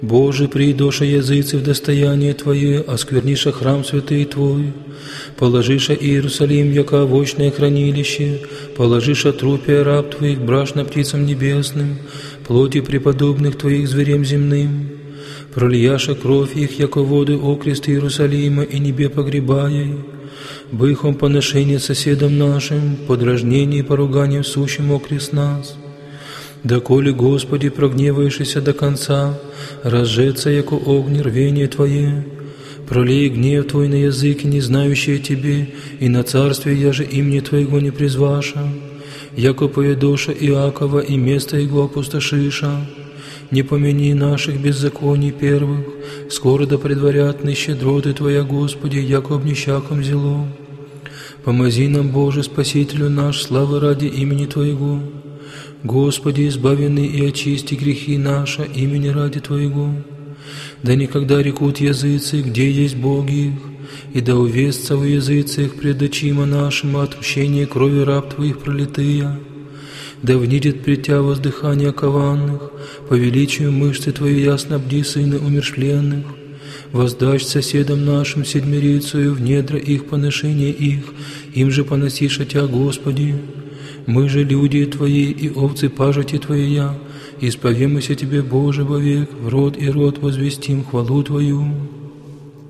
Боже, придоша языцы в достояние Твое, оскверниша храм святый Твой, положиша Иерусалим, яко овощное хранилище, положиша трупия раб Твоих брашно птицам небесным, плоти преподобных Твоих зверем земным, пролияша кровь их, яко воды окрест Иерусалима, и небе погребая, быхом поношение соседам нашим, подражнение и поругание сущим окрест нас. Доколе, Господи, прогневаешься до конца, разжеться, яко огни рвение Твое, пролей гнев Твой на языки, не знающие Тебе, и на царствие, яже имени Твоего не призваша, яко поедоша Иакова и место его опустошиша. Не помяни наших беззаконий первых, скоро да предварятны щедроты Твоя, Господи, яко обнищаком зело. Помози нам, Боже, Спасителю наш, славы ради имени Твоего. Господи, избавенный и очисти грехи наши, имени ради Твоего. Да никогда рекут языцы, где есть боги их, и да увестся в языцах пред очима нашим отмщение крови раб Твоих пролитыя. Да внидит пред Тя воздыхание кованных, по величию мышцы Твои ясно бди сыны умершленных. Воздашь соседам нашим седмирицею в недра их поношение их, им же поносиша Тя, Господи. Мы же люди Твои и овцы пажити Твоя, исповемся Тебе, Боже, вовек, в род и род возвестим хвалу Твою.